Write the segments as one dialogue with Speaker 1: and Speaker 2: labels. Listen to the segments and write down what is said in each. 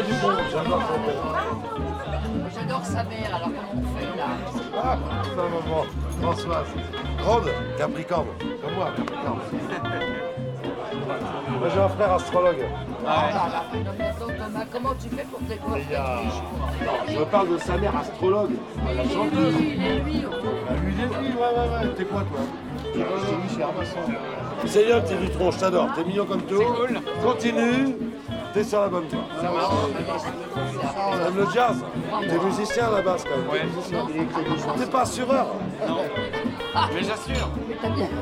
Speaker 1: du bon, j'adore son père.
Speaker 2: J'adore sa mère, alors comment on fait là?
Speaker 1: Ah, sa maman, Françoise. Grande, Capricorne, comme moi, Capricorne. Moi j'ai un frère astrologue.
Speaker 2: Ah là là, non, mais attends, Thomas, comment tu fais pour te découvrir tous les jours?
Speaker 1: Je me parle de sa mère astrologue, la chanteuse.
Speaker 2: Il est lui,
Speaker 1: Lui, ouais. T'es quoi toi? Je suis Armasson. C'est bien, petit Dutron, je t'adore. T'es mignon comme tout.
Speaker 3: Cool.
Speaker 1: Continue, t'es sur la bonne voie.
Speaker 3: Ça marche.
Speaker 1: T'aimes le jazz? T'es musicien à la base quand même.
Speaker 3: Ouais.
Speaker 1: T'es pas assureur?
Speaker 3: Non. Mais j'assure.
Speaker 2: Mais t'as bien.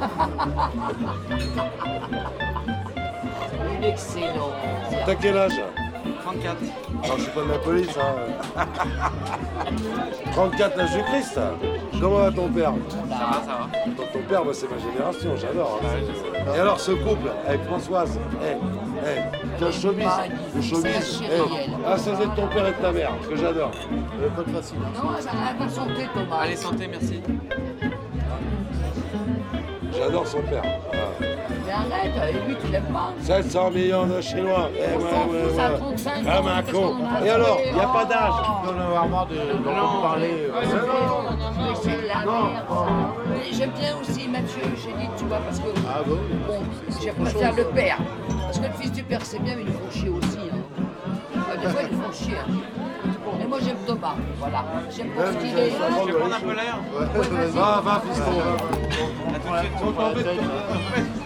Speaker 2: Il est excellent.
Speaker 1: T'as quel âge?
Speaker 3: 34.
Speaker 1: Non, je suis pas de la police, hein. 34 l'âge du Christ. Comment va ton père?
Speaker 3: Ça va.
Speaker 1: Ton père, moi, c'est ma génération, j'adore. Hein. Et alors, ce couple avec Françoise, le showbiz, à ça de ton père et de ta mère, ce que j'adore. Pas de facile.
Speaker 2: Non, ça n'a pas santé, Thomas.
Speaker 3: Allez, santé, merci.
Speaker 1: J'adore son père. Voilà.
Speaker 2: Mais arrête, et lui, tu l'aimes pas?
Speaker 1: 700 millions de Chinois.
Speaker 2: On s'en fout, ça a 35 ans.
Speaker 1: Comme un
Speaker 2: qu'est-ce
Speaker 1: con.
Speaker 2: qu'on en a
Speaker 1: Et alors,
Speaker 2: fait?
Speaker 1: il n'y a pas d'âge.
Speaker 4: On en a marre d'entendre parler.
Speaker 2: Mais c'est la merde, ça. Mais j'aime bien aussi Mathieu, j'ai dit, tu vois, parce que.
Speaker 4: Ah bon?
Speaker 2: Bon, je préfère le père. Parce que le fils du père, c'est bien, mais ils font chier aussi. Hein. Des fois, ils font chier. Hein. Et moi, j'aime Thomas, voilà. J'aime pour ce qu'il est.
Speaker 3: Tu veux prendre un peu l'air?
Speaker 1: Va, fiston.
Speaker 3: À tout de suite.